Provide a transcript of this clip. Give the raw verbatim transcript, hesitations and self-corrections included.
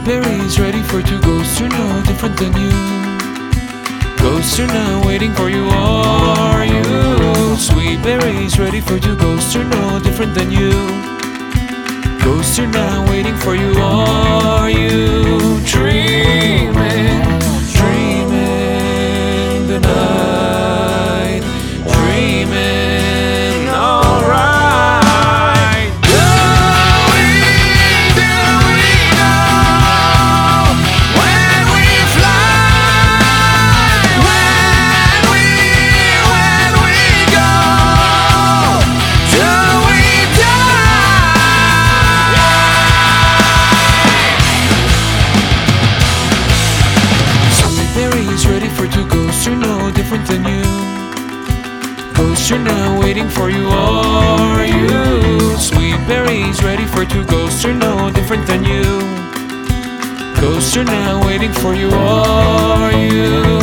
berries ready for two ghosts who know different than you. Ghosts are now waiting for you, are you? Sweet berries ready for two ghosts who know different than you. Ghosts are now waiting for you, are you? Dreaming, dreaming the night, dreaming alright. Do we, do we know when we fly, when we, when we go? Do we berries ready for two ghosts who know different than you. Ghosts are now waiting for you, are you? Sweet berries ready for two ghosts who know different than you. Ghosts are now waiting for you, are you?